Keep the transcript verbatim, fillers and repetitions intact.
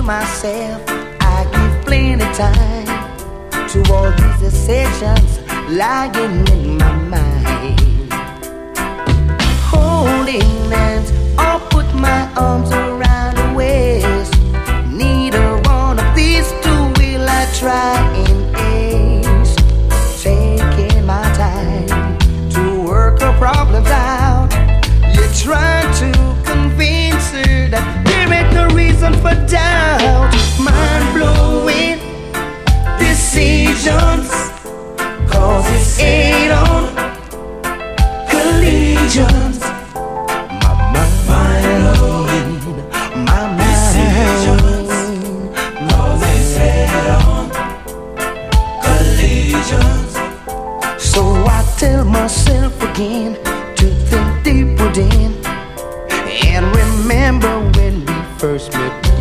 myself, I give plenty time to all these decisions lying in my mind. Holding hands, or put my arms around her waist. Neither one of these two will I try in ace. Taking my time to work her problems out. You try to convince her that there ain't no reason for doubt. Mind-blowing decisions causes eight on collisions. My mind, my decisions causes eight on collisions. So I tell myself again to think deep within and remember when we first met.